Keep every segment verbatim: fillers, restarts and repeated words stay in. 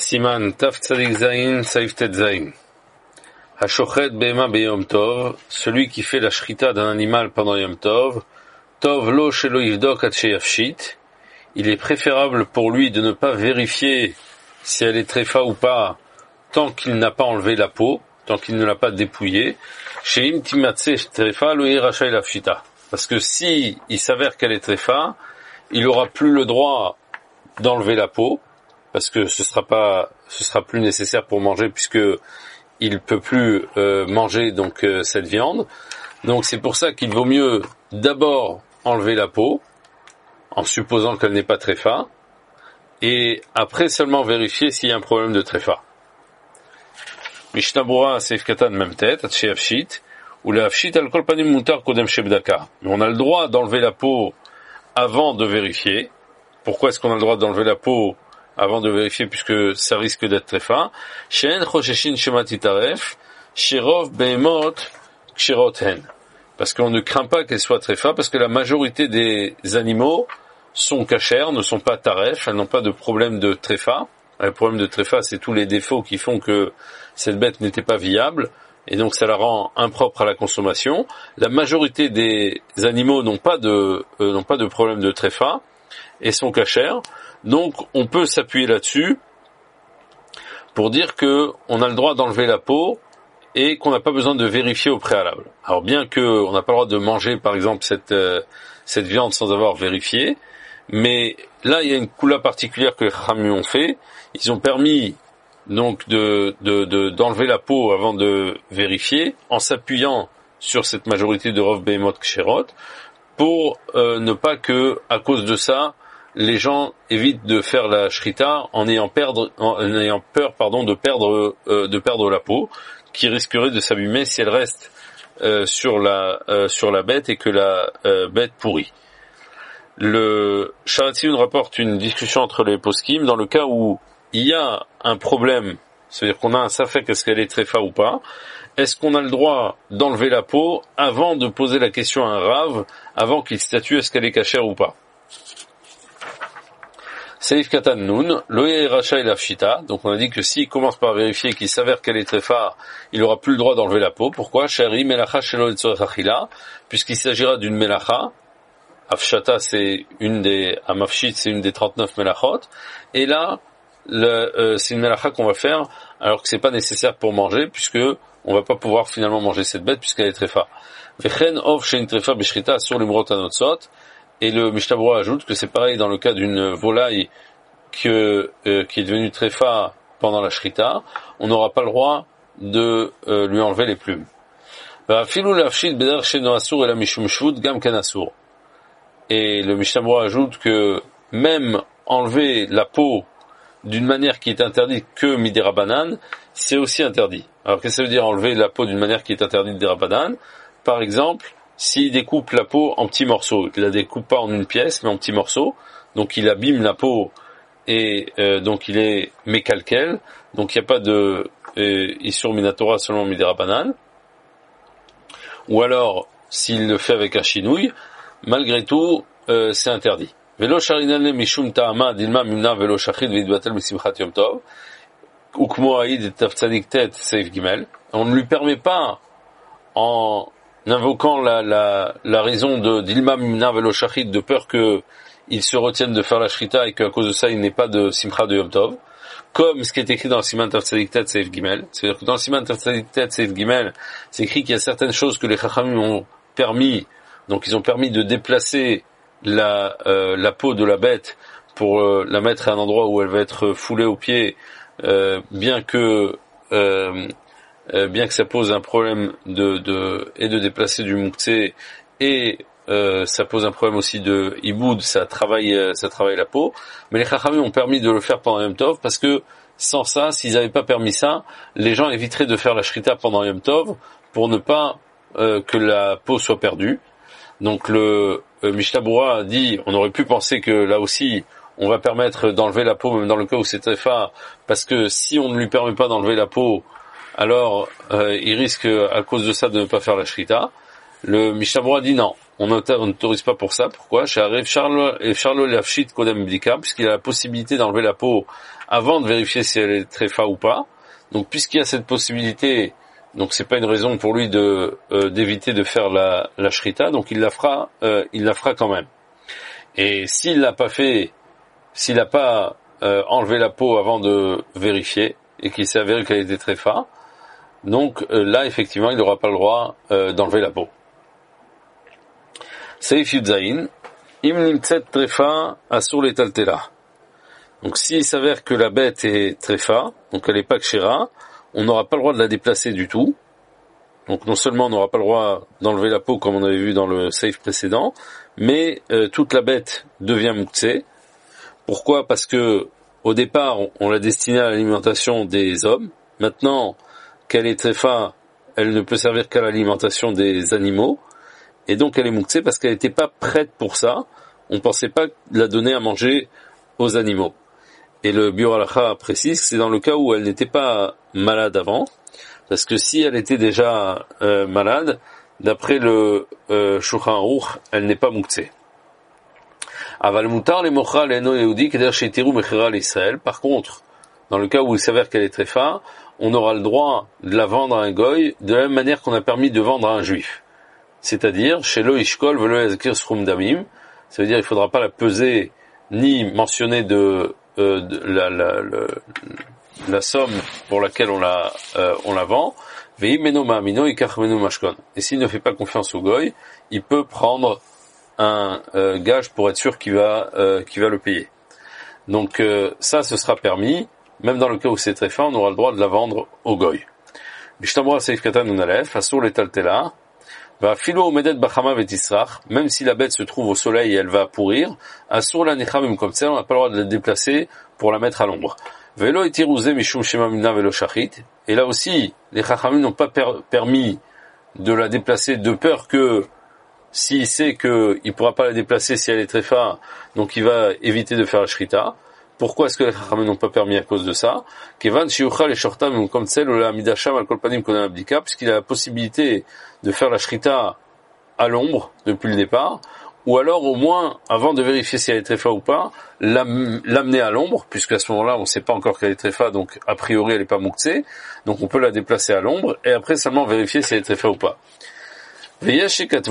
Siman Taf Tzadik Zayin Saif Tet Zayin. Hashochet Behema Beyom Tov, celui qui fait la shrita d'un animal pendant Yom Tov, Tov lo shelo yivdok ad sheyafshit, il est préférable pour lui de ne pas vérifier si elle est tréfa ou pas tant qu'il n'a pas enlevé la peau, tant qu'il ne l'a pas dépouillée. Sheim timatse tréfa lo yirashay lafshita. Parce que si il s'avère qu'elle est tréfa, il aura plus le droit d'enlever la peau, parce que ce sera pas, ce sera plus nécessaire pour manger puisque il peut plus euh, manger donc euh, cette viande. Donc c'est pour ça qu'il vaut mieux d'abord enlever la peau, en supposant qu'elle n'est pas tréfa, et après seulement vérifier s'il y a un problème de tréfa. Mishnah Berurah Seif Katan même tête, Atche Afshit, ou le Afshit al kol panim mutar kodem shebdaka. On a le droit d'enlever la peau avant de vérifier. Pourquoi est-ce qu'on a le droit d'enlever la peau avant de vérifier, puisque ça risque d'être tréfa? She'en chosheshin shemat itaref, shirov behemot kshirot hen. Parce qu'on ne craint pas qu'elle soit tréfa, parce que la majorité des animaux sont cachères, ne sont pas taref, elles n'ont pas de problème de tréfa. Le problème de tréfa, c'est tous les défauts qui font que cette bête n'était pas viable, et donc ça la rend impropre à la consommation. La majorité des animaux n'ont pas de, euh, n'ont pas de problème de tréfa, et sont cachères. Donc on peut s'appuyer là-dessus pour dire que on a le droit d'enlever la peau et qu'on n'a pas besoin de vérifier au préalable. Alors bien que on n'a pas le droit de manger par exemple cette euh, cette viande sans avoir vérifié, mais là il y a une coula particulière que les Chachamim ont fait. Ils ont permis donc de, de, de d'enlever la peau avant de vérifier en s'appuyant sur cette majorité de Rov Behemot Ksherot pour euh, ne pas que à cause de ça les gens évitent de faire la shrita en ayant, perdre, en ayant peur pardon, de, perdre, euh, de perdre la peau, qui risquerait de s'abîmer si elle reste euh, sur, la, euh, sur la bête et que la euh, bête pourrit. Le Sharatzion rapporte une discussion entre les poskim dans le cas où il y a un problème, c'est-à-dire qu'on a un safek, est-ce qu'elle est tréfa ou pas, est-ce qu'on a le droit d'enlever la peau avant de poser la question à un rave, avant qu'il statue est-ce qu'elle est cachère ou pas? Seif Katan Nun, Loye Racha et Lafshita. Donc on a dit que s'il commence par vérifier qu'il s'avère qu'elle est tréfa, il aura plus le droit d'enlever la peau. Pourquoi? Shari Melacha Shelo Etzorech Achila, puisqu'il s'agira d'une Melacha. Afshata c'est une des, Amafshit c'est une des trente-neuf Melachot. Et là, le, euh, c'est une Melacha qu'on va faire alors que c'est pas nécessaire pour manger, puisque on va pas pouvoir finalement manger cette bête puisqu'elle est tréfa. Vechen Ov Shein Trefa Beshrita sur les Murot Anotsot. Et le Mishnah Berurah ajoute que c'est pareil dans le cas d'une volaille que, euh, qui est devenue tréfa pendant la shrita, on n'aura pas le droit de euh, lui enlever les plumes. Et le Mishnah Berurah ajoute que même enlever la peau d'une manière qui est interdite que midei Rabbanan, c'est aussi interdit. Alors qu'est-ce que ça veut dire enlever la peau d'une manière qui est interdite des Rabbanan? Par exemple, s'il découpe la peau en petits morceaux, il la découpe pas en une pièce, mais en petits morceaux, donc il abîme la peau et euh, donc il est mécalquel, donc il n'y a pas de euh, Issur Minatora seulement midei Rabbanan. Ou alors, s'il le fait avec un chinouille, malgré tout, euh, c'est interdit. Velo sharinane mishum ta'ama dilma mimna velo shachid vidbatel misimchat yom tov, ukmo haïd et taftzadik tet seif gimel. On ne lui permet pas, en invoquant la, la, la raison de d'ilma mimna velo shachid, de peur que il se retienne de faire la shrita et qu'à cause de ça il n'ait pas de simcha de Yom Tov, comme ce qui est écrit dans le Siman Taf Tzadik Tet Seif Gimel. C'est-à-dire que dans le Siman Taf Tzadik Tet Seif Gimel, c'est écrit qu'il y a certaines choses que les Chachamim ont permis, donc ils ont permis de déplacer la, euh, la peau de la bête pour euh, la mettre à un endroit où elle va être foulée aux pieds, euh, bien que euh, Euh, bien que ça pose un problème de, de et de déplacer du mouktsé et euh, ça pose un problème aussi de iboud, ça travaille euh, ça travaille la peau, mais les Chachamim ont permis de le faire pendant Yom Tov parce que sans ça, s'ils n'avaient pas permis ça, les gens éviteraient de faire la shrita pendant Yom Tov pour ne pas euh, que la peau soit perdue. Donc le euh, Mishnah Berurah a dit, on aurait pu penser que là aussi on va permettre d'enlever la peau même dans le cas où c'est tréfa, parce que si on ne lui permet pas d'enlever la peau, alors euh, il risque à cause de ça de ne pas faire la shrita. Le Mishnah Berurah dit non, on n'autorise pas pour ça. Pourquoi? Chez Aref Charles et Charles Lafshit Kodem Bdika, puisqu'il a la possibilité d'enlever la peau avant de vérifier si elle est tréfa ou pas. Donc, puisqu'il y a cette possibilité, donc c'est pas une raison pour lui de euh, d'éviter de faire la, la shrita, donc il la fera, euh, il la fera quand même. Et s'il l'a pas fait, s'il n'a pas euh, enlevé la peau avant de vérifier et qu'il s'est avéré qu'elle était tréfa, donc euh, là effectivement il n'aura pas le droit euh, d'enlever la peau. Seif Yudzaïn, im nimtzet tréfa asur letaltela. Donc s'il s'avère que la bête est tréfa, donc elle est pas kshera, on n'aura pas le droit de la déplacer du tout. Donc non seulement on n'aura pas le droit d'enlever la peau comme on avait vu dans le seif précédent, mais euh, toute la bête devient muktzeh. Pourquoi? Parce que au départ on, on l'a destinée à l'alimentation des hommes. Maintenant qu'elle est tréfa, elle ne peut servir qu'à l'alimentation des animaux. Et donc elle est muktzeh parce qu'elle n'était pas prête pour ça. On ne pensait pas la donner à manger aux animaux. Et le Biur Halacha précise que c'est dans le cas où elle n'était pas malade avant, parce que si elle était déjà euh, malade, d'après le euh, Shulchan Aruch, elle n'est pas muktzeh. Aval mutar le mocha l'eno yehudi keder sheitiru mechira l'Israël. Par contre, dans le cas où il s'avère qu'elle est tréfa, on aura le droit de la vendre à un goy de la même manière qu'on a permis de vendre à un juif. C'est-à-dire, chez lo ishkol velo yazkir srum damim, ça veut dire il ne faudra pas la peser ni mentionner de Euh, de, la, la, la, la somme pour laquelle on la, euh, on la vend. Et s'il ne fait pas confiance au goy, il peut prendre un euh, gage pour être sûr qu'il va, euh, qu'il va le payer. Donc euh, ça, ce sera permis. Même dans le cas où c'est très fin, on aura le droit de la vendre au goy. Même si la bête se trouve au soleil et elle va pourrir, on n'a pas le droit de la déplacer pour la mettre à l'ombre. Et là aussi, les chachamim n'ont pas per- permis de la déplacer de peur que s'il sait qu'il ne pourra pas la déplacer si elle est tréfa, donc il va éviter de faire la shrita. Pourquoi est-ce que les chachamim n'ont pas permis à cause de ça? Puisqu'il a la possibilité de faire la shrita à l'ombre depuis le départ, ou alors au moins, avant de vérifier si elle est tréfa ou pas, l'am- l'amener à l'ombre, puisqu'à ce moment-là on ne sait pas encore qu'elle est tréfa, donc a priori elle n'est pas muktzeh, donc on peut la déplacer à l'ombre, et après seulement vérifier si elle est tréfa ou pas. Il y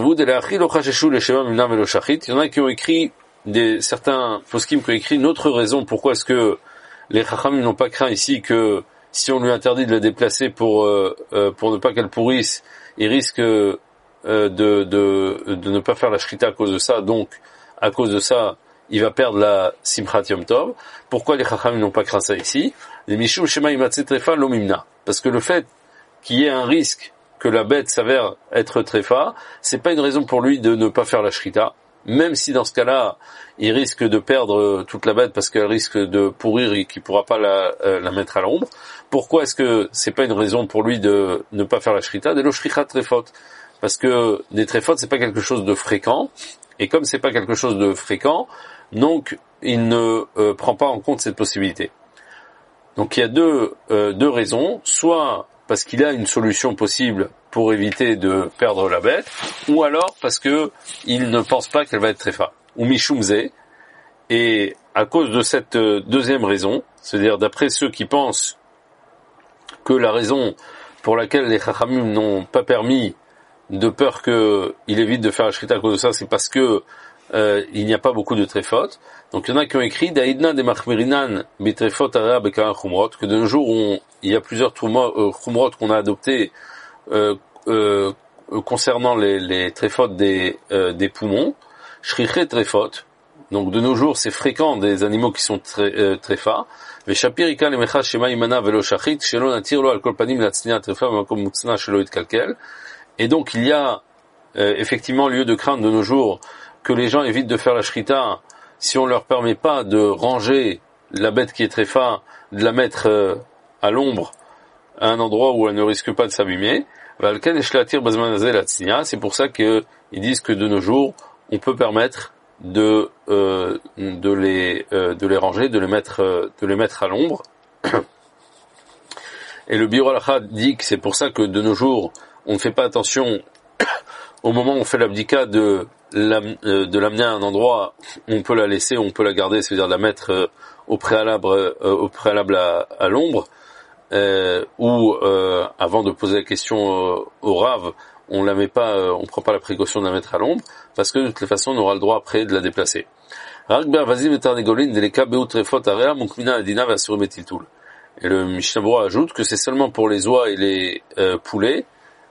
en a qui ont écrit des certains poskim qui ont écrit une autre raison pourquoi est-ce que les chachamim n'ont pas craint ici que si on lui interdit de la déplacer pour euh, euh, pour ne pas qu'elle pourrisse, il risque euh, de, de de ne pas faire la shrita à cause de ça, donc à cause de ça il va perdre la simchat yom tov. Pourquoi les chachamim n'ont pas craint ça ici? Les mishum shema imatze trefa lo mimna, parce que le fait qu'il y ait un risque que la bête s'avère être tréfa, c'est pas une raison pour lui de ne pas faire la shrita. Même si dans ce cas-là, il risque de perdre toute la bête parce qu'elle risque de pourrir et qu'il ne pourra pas la, euh, la mettre à l'ombre. Pourquoi est-ce que c'est pas une raison pour lui de ne pas faire la shrita? Des lo shricha tréfot. Parce que des tréfot, c'est pas quelque chose de fréquent. Et comme c'est pas quelque chose de fréquent, donc il ne euh, prend pas en compte cette possibilité. Donc il y a deux, euh, deux raisons. Soit parce qu'il a une solution possible pour éviter de perdre la bête, ou alors parce que il ne pense pas qu'elle va être tréfa. Ou mishumze, et à cause de cette deuxième raison, c'est-à-dire d'après ceux qui pensent que la raison pour laquelle les chachamim n'ont pas permis, de peur qu'il évite de faire la shrita à cause de ça, c'est parce que euh, il n'y a pas beaucoup de tréfot. Donc il y en a qui ont écrit Daïdna de Machmirinan Bitrefot Ara Bekara Chumrot, que de nos jours on, il y a plusieurs Chumrot qu'on a adoptés euh, euh, concernant les, les tréfot des, euh, des poumons, Shriche tréfot. Donc de nos jours c'est fréquent des animaux qui sont très, euh, tréfa. Veshapirika lemecha shema imana velo shachit shelo natir lo al kol panim latznia tréfa v'makom mutzna shelo itkalkel. Et donc il y a euh, effectivement lieu de craindre de nos jours que les gens évitent de faire la shrita si on leur permet pas de ranger la bête qui est tréfa, de la mettre euh, à l'ombre, à un endroit où elle ne risque pas de s'abîmer. C'est pour ça qu'ils disent que de nos jours, on peut permettre de euh, de les euh, de les ranger, de les mettre euh, de les mettre à l'ombre. Et le Biur Halacha dit que c'est pour ça que de nos jours, on ne fait pas attention au moment où on fait l'abdika de, de l'amener à un endroit où on peut la laisser, où on peut la garder, c'est-à-dire de la mettre au préalable, au préalable à, à l'ombre, euh, ou euh, avant de poser la question au, au Rav, on la met pas, euh, on prend pas la précaution de la mettre à l'ombre, parce que de toute façon on aura le droit après de la déplacer. Et le Mishnah Berurah ajoute que c'est seulement pour les oies et les euh, poulets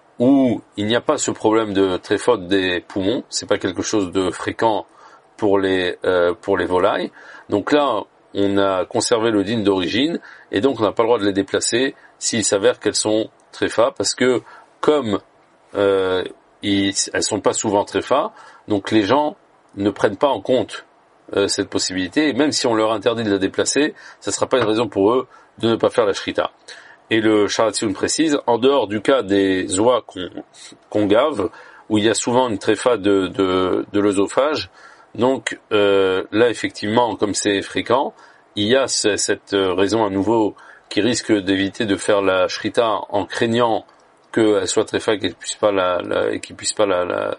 où il n'y a pas ce problème de tréphot des poumons, c'est pas quelque chose de fréquent pour les euh, pour les volailles. Donc là, on a conservé le din d'origine et donc on n'a pas le droit de les déplacer s'il s'avère qu'elles sont tréfa, parce que comme euh, ils, elles sont pas souvent tréfa, donc les gens ne prennent pas en compte euh, cette possibilité, et même si on leur interdit de la déplacer, ça ne sera pas une raison pour eux de ne pas faire la shrita. Et le Sharatioun précise, en dehors du cas des oies qu'on, qu'on gave, où il y a souvent une tréfa de, de, de l'œsophage, donc euh, là effectivement, comme c'est fréquent, il y a ce, cette raison à nouveau qui risque d'éviter de faire la shrita en craignant qu'elle soit tréfa et qu'elle puisse pas la, la et qu'il puisse pas la la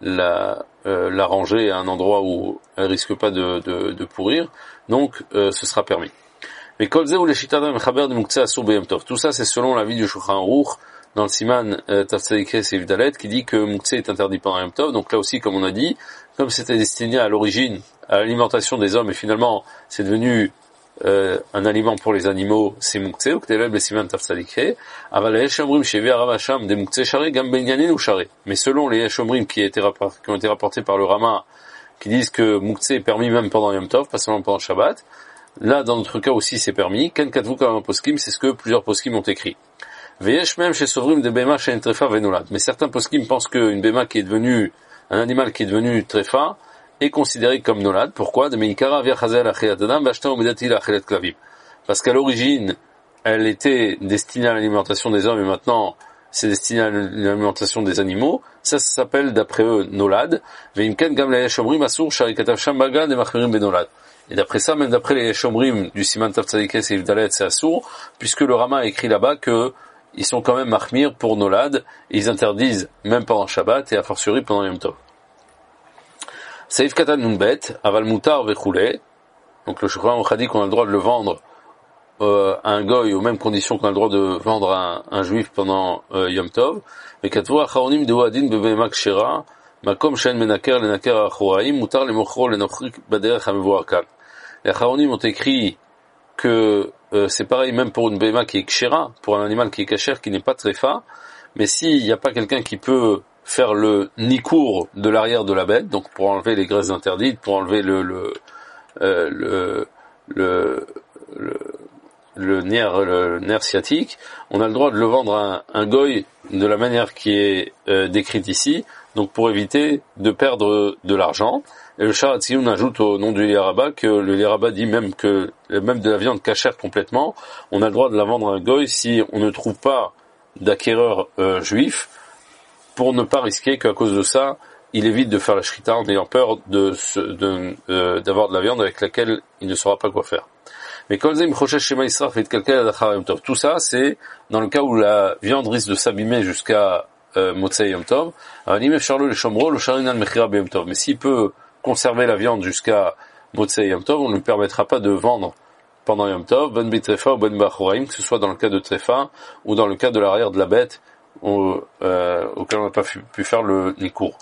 la, euh, la ranger à un endroit où elle risque pas de, de, de pourrir, donc euh, ce sera permis. Mais kolze ou les shita d'un mechaber de muktzeh asur b'yom tov. Tout ça, c'est selon l'avis du Shulchan Aruch dans le Siman euh, Tav Tzaddik Ches Seif Dalet, qui dit que muktzeh est interdit pendant Yom Tov. Donc là aussi, comme on a dit, comme c'était destiné à l'origine à l'alimentation des hommes et finalement c'est devenu euh, un aliment pour les animaux, c'est muktzeh ou k'telel b'Siman Tav Tzaddik Ches. Aval yesh omrim shevi harav hasham de muktzeh sharei gam benyanin ou sharei. Mais selon les yesh omrim qui, qui ont été rapportés par le Rama, qui disent que muktzeh est permis même pendant Yom Tov, pas seulement pendant Shabbat. Là, dans notre cas aussi, c'est permis. Ken katvu comme poskim, c'est ce que plusieurs poskim ont écrit. Veyesh même chez Sovrim de bema chez une trefa venolad. Mais certains poskim pensent qu'une bema qui est devenue, un animal qui est devenu trefa, est considéré comme nolad. Pourquoi? De meikara via chazel achilat adam, vashta umedati la achilat klavim. Parce qu'à l'origine, elle était destinée à l'alimentation des hommes et maintenant, c'est destiné à l'alimentation des animaux. Ça, ça s'appelle, d'après eux, nolad. Veimken gam la yesh omrim asur sharikatav sham baga de machmirim benolad. Et d'après ça, même d'après les Shomrim du Siman Tav Tzaddik Ches Seif Dalet, c'est assourd, puisque le Rama a écrit là-bas que ils sont quand même mahmir pour nolad, et ils interdisent même pendant Shabbat et a fortiori pendant Yom Tov. Seif Katan Nunbet, Aval Mutar Vechoulé, donc le Shulchan Aruch a dit qu'on a le droit de le vendre euh, à un goy aux mêmes conditions qu'on a le droit de vendre à un, un juif pendant euh, Yom Tov. Et Katvu Acharonim de Wadin Bebema Kshera, Makom Shen Menaker Lenaker Achoraim, Mutar Lemochro Lenochrik Baderech Hamevoakan. Les Acharonim ont écrit que euh, c'est pareil même pour une béma qui est kshera, pour un animal qui est kasher, qui n'est pas tréfa, mais s'il n'y a pas quelqu'un qui peut faire le nikour de l'arrière de la bête, donc pour enlever les graisses interdites, pour enlever le le euh, le, le le le nerf le nerf sciatique, on a le droit de le vendre à un, un goy de la manière qui est euh, décrite ici, donc pour éviter de perdre de l'argent. Et le Sharatioun ajoute au nom du Yaraba que le Yaraba dit même que même de la viande cachère complètement, on a le droit de la vendre à un goy si on ne trouve pas d'acquéreur euh, juif, pour ne pas risquer qu'à cause de ça, il évite de faire la shrita en ayant peur de, de euh, d'avoir de la viande avec laquelle il ne saura pas quoi faire. Mais tout ça, c'est dans le cas où la viande risque de s'abîmer jusqu'à euh, Motzei Yom Tov. Mais s'il peut conserver la viande jusqu'à Motzei Yom Tov, on ne lui permettra pas de vendre pendant Yom Tov, ben bitrefa ou ben bachoraim, que ce soit dans le cas de trefa ou dans le cas de l'arrière de la bête au, euh, auquel on n'a pas pu, pu faire le nikour.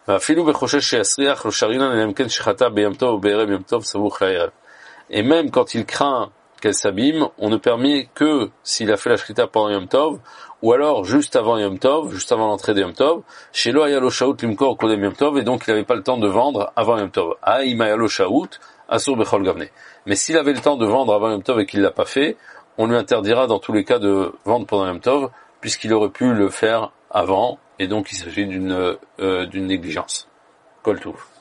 Et même quand il craint qu'elle s'abîme, on ne permet que s'il a fait la shrita pendant Yom Tov, ou alors juste avant Yom Tov, juste avant l'entrée de Yom Tov, chez lo ayalo shaut limkor kodem Yom Tov, et donc il n'avait pas le temps de vendre avant Yom Tov. Aïm ayalo shaut, asur bechol gavne. Mais s'il avait le temps de vendre avant Yom Tov et qu'il l'a pas fait, on lui interdira dans tous les cas de vendre pendant Yom Tov, puisqu'il aurait pu le faire avant, et donc il s'agit d'une, euh, d'une négligence. Kol touv.